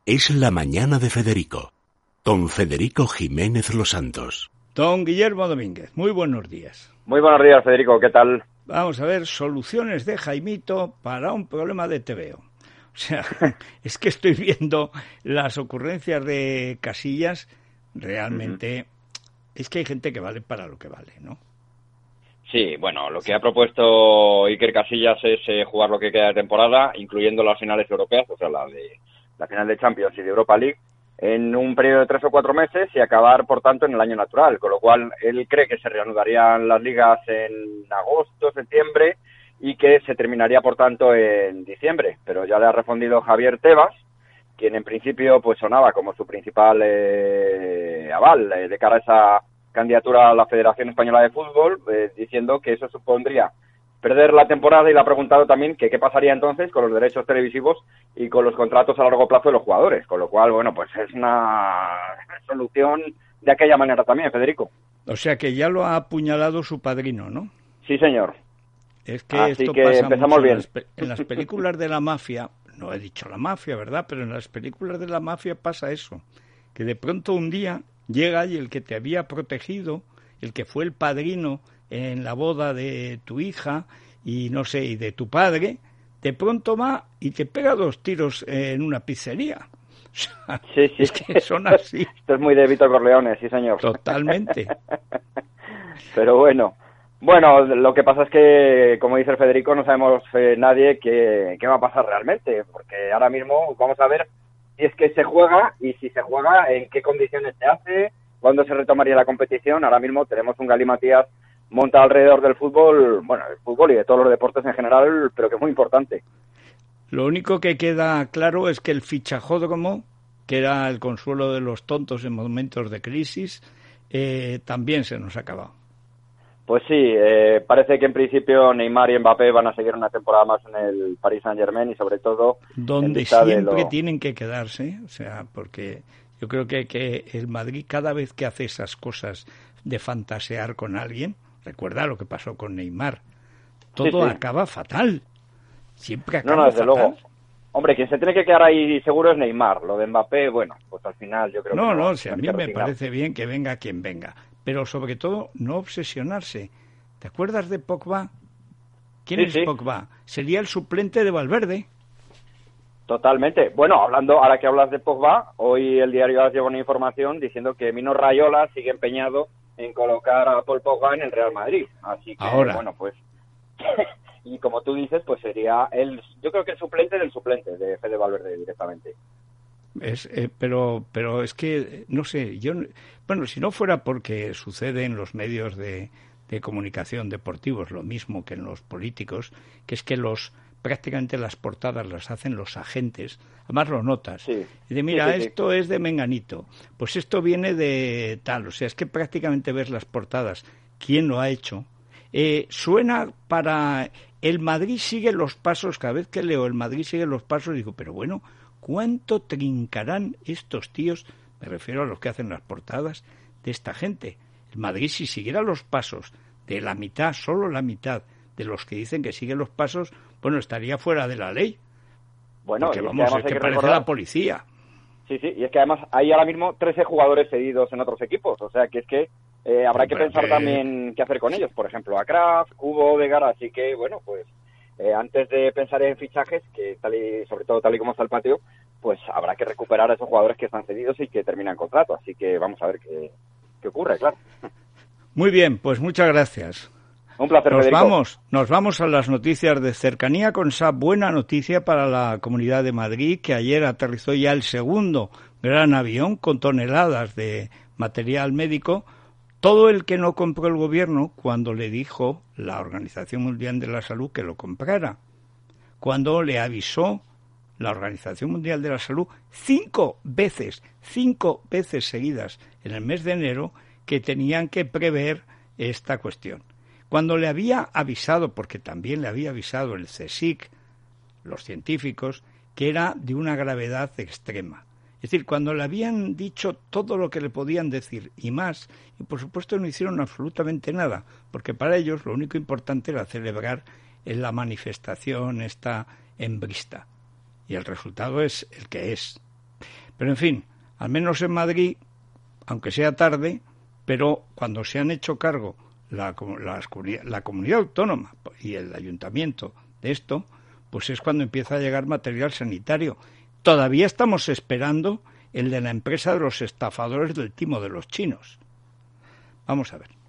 Es la mañana de Federico, con Federico Jiménez Los Santos. Don Guillermo Domínguez, muy buenos días. Muy buenos días, Federico, ¿qué tal? Vamos a ver, soluciones de Jaimito para un problema de TVO. O sea, es que estoy viendo las ocurrencias de Casillas, realmente es que hay gente que vale para lo que vale, ¿no? Sí, bueno, lo que ha propuesto Iker Casillas es jugar lo que queda de temporada, incluyendo las finales europeas, o sea, la final de Champions y de Europa League, en un periodo de 3 o 4 meses y acabar, por tanto, en el año natural, con lo cual él cree que se reanudarían las ligas en agosto, septiembre y que se terminaría, por tanto, en diciembre. Pero ya le ha respondido Javier Tebas, quien en principio pues sonaba como su principal aval de cara a esa candidatura a la Federación Española de Fútbol, diciendo que eso supondría perder la temporada, y le ha preguntado también que qué pasaría entonces con los derechos televisivos y con los contratos a largo plazo de los jugadores, con lo cual, bueno, pues es una solución de aquella manera también, Federico. O sea que ya lo ha apuñalado su padrino, ¿no? Sí, señor. Es que así esto que pasa empezamos mucho bien. En las películas de la mafia, no he dicho la mafia, ¿verdad? Pero en las películas de la mafia pasa eso, que de pronto un día llega y el que te había protegido, el que fue el padrino en la boda de tu hija y no sé, y de tu padre, de pronto va y te pega 2 tiros en una pizzería. O sea, sí. Es que son así. Esto es muy de Vito Corleone, sí señor. Totalmente. Pero bueno, lo que pasa es que, como dice el Federico, no sabemos nadie qué va a pasar realmente, porque ahora mismo vamos a ver si es que se juega, y si se juega, en qué condiciones se hace, cuándo se retomaría la competición. Ahora mismo tenemos un galimatías monta alrededor del fútbol, bueno, el fútbol y de todos los deportes en general, pero que es muy importante. Lo único que queda claro es que el fichajódromo, que era el consuelo de los tontos en momentos de crisis, también se nos ha acabado. Pues sí, parece que en principio Neymar y Mbappé van a seguir una temporada más en el Paris Saint-Germain, y sobre todo donde siempre tienen que quedarse, o sea, porque yo creo que el Madrid, cada vez que hace esas cosas de fantasear con alguien, recuerda lo que pasó con Neymar, todo acaba fatal, siempre acaba desde fatal. Luego. Hombre, quien se tiene que quedar ahí seguro es Neymar. Lo de Mbappé, bueno, pues al final yo creo que no, si a mí me parece bien que venga quien venga, pero sobre todo no obsesionarse. ¿Te acuerdas de Pogba? ¿Quién es Pogba? Sería el suplente de Valverde. Totalmente. Bueno, ahora que hablas de Pogba, hoy el diario AS lleva una información diciendo que Mino Raiola sigue empeñado en colocar a Paul Pogba en el Real Madrid. Así que, bueno, pues... y como tú dices, pues sería yo creo que el suplente del suplente de Fede Valverde directamente. Pero es que, no sé, bueno, si no fuera porque sucede en los medios de comunicación deportivos lo mismo que en los políticos, que es que prácticamente las portadas las hacen los agentes, además lo notas, y de mira, esto es de Menganito, pues esto viene de tal, o sea, es que prácticamente ves las portadas, quién lo ha hecho. Suena para el Madrid sigue los pasos, cada vez que leo el Madrid sigue los pasos, digo, pero bueno, ¿cuánto trincarán estos tíos? Me refiero a los que hacen las portadas de esta gente. El Madrid, si siguiera los pasos de la mitad, solo la mitad de los que dicen que siguen los pasos, bueno, estaría fuera de la ley. Bueno, porque vamos, es que parece la policía. Sí, y es que además hay ahora mismo 13 jugadores cedidos en otros equipos, o sea que es que habrá que pensar también qué hacer con ellos. Por ejemplo, a Kraft, Hugo, Odegaard, así que, bueno, pues antes de pensar en fichajes, que sobre todo tal y como está el patio, pues habrá que recuperar a esos jugadores que están cedidos y que terminan contrato. Así que vamos a ver qué ocurre, claro. Muy bien, pues muchas gracias. Un placer, Federico. Nos vamos a las noticias de cercanía con esa buena noticia para la Comunidad de Madrid, que ayer aterrizó ya el segundo gran avión con toneladas de material médico. Todo el que no compró el gobierno cuando le dijo la Organización Mundial de la Salud que lo comprara, cuando le avisó la Organización Mundial de la Salud 5 veces seguidas en el mes de enero que tenían que prever esta cuestión. Cuando le había avisado, porque también le había avisado el CSIC, los científicos, que era de una gravedad extrema. Es decir, cuando le habían dicho todo lo que le podían decir y más, y por supuesto no hicieron absolutamente nada, porque para ellos lo único importante era celebrar en la manifestación esta en Brista. Y el resultado es el que es. Pero en fin, al menos en Madrid, aunque sea tarde, pero cuando se han hecho cargo la comunidad autónoma y el ayuntamiento de esto, pues es cuando empieza a llegar material sanitario. Todavía estamos esperando el de la empresa de los estafadores del timo de los chinos. Vamos a ver.